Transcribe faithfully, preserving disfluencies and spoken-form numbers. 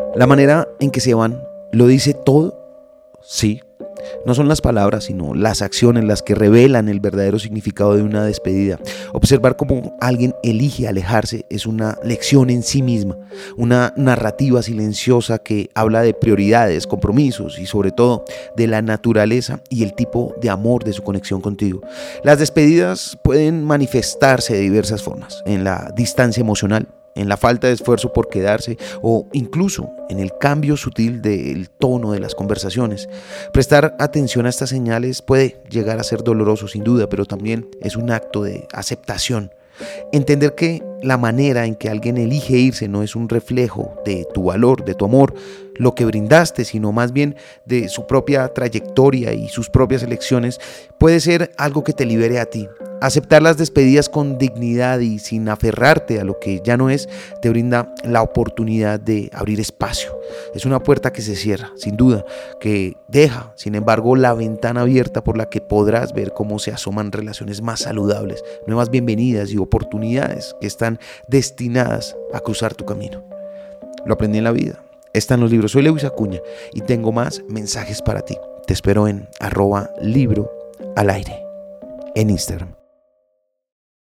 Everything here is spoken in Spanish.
La manera en que se van lo dice todo, sí. No son las palabras, sino las acciones las que revelan el verdadero significado de una despedida. Observar cómo alguien elige alejarse es una lección en sí misma, una narrativa silenciosa que habla de prioridades, compromisos y sobre todo de la naturaleza y el tipo de amor de su conexión contigo. Las despedidas pueden manifestarse de diversas formas: en la distancia emocional, en la falta de esfuerzo por quedarse o incluso en el cambio sutil del tono de las conversaciones. Prestar atención a estas señales puede llegar a ser doloroso sin duda, pero también es un acto de aceptación. Entender que la manera en que alguien elige irse no es un reflejo de tu valor, de tu amor, lo que brindaste, sino más bien de su propia trayectoria y sus propias elecciones, puede ser algo que te libere a ti. Aceptar las despedidas con dignidad y sin aferrarte a lo que ya no es, te brinda la oportunidad de abrir espacio. Es una puerta que se cierra, sin duda, que deja, sin embargo, la ventana abierta por la que podrás ver cómo se asoman relaciones más saludables, nuevas bienvenidas y oportunidades que están destinadas a cruzar tu camino. Lo aprendí en la vida. Está en los libros. Soy Lewis Acuña y tengo más mensajes para ti. Te espero en arroba libro al aire en Instagram.